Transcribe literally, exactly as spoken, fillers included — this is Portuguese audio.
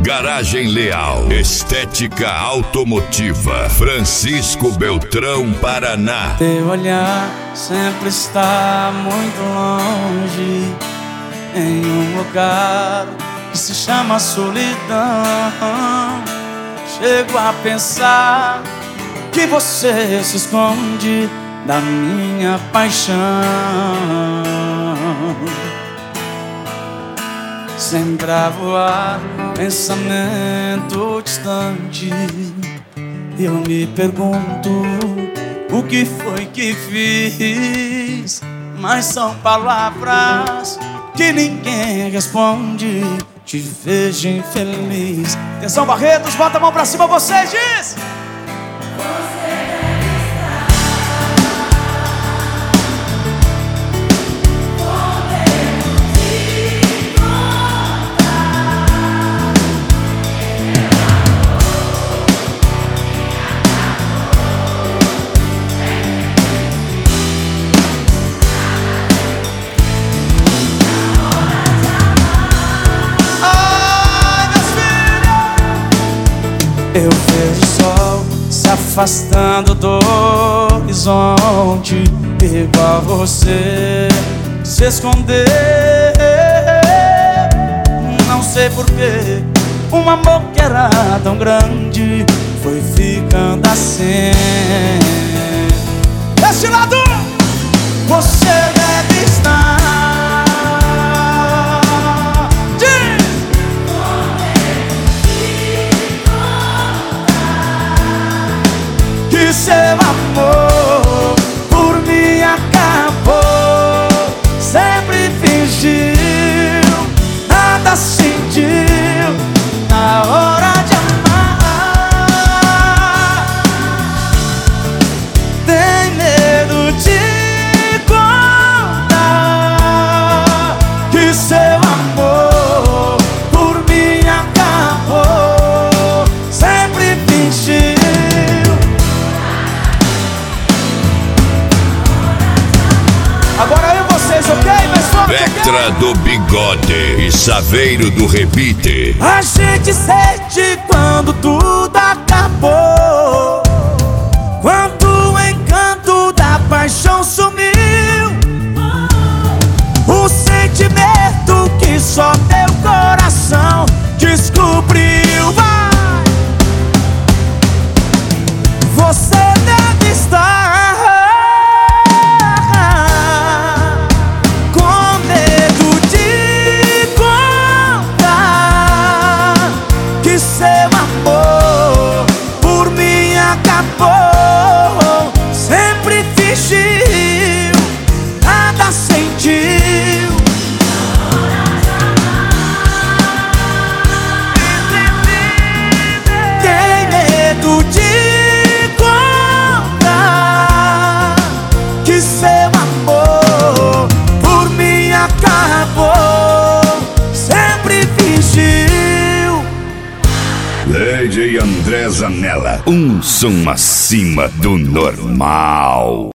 Garagem Leal, estética automotiva, Francisco Beltrão, Paraná. Teu olhar sempre está muito longe, em um lugar que se chama solidão. Chego a pensar que você se esconde da minha paixão. Sempre a voar, pensamento distante, eu me pergunto o que foi que fiz. Mas são palavras que ninguém responde. Te vejo infeliz. Atenção, Barretos, bota a mão pra cima, você diz. Eu vejo o sol se afastando do horizonte, igual você se esconder. Não sei porquê, um amor que era tão grande foi ficando assim. Desse lado, você deve estar. Que seu amor por mim acabou. Sempre fingiu, nada sentiu na hora de amar. Tem medo de contar que seu amor por mim acabou. Sempre fingiu. Agora eu e vocês, ok? Mais forte, Vectra okay? do Bigode e Saveiro do Rebite. A gente sente quando tudo acabou, quando o encanto da paixão sumiu. O sentimento que só teu coração descobriu. Vai! Você deve estar seu amor por mim acabou. Sempre fingiu, nada sentiu. Tem medo de contar que seu amor por mim acabou. Sempre fingiu. Lady André Zanella, um som acima do normal.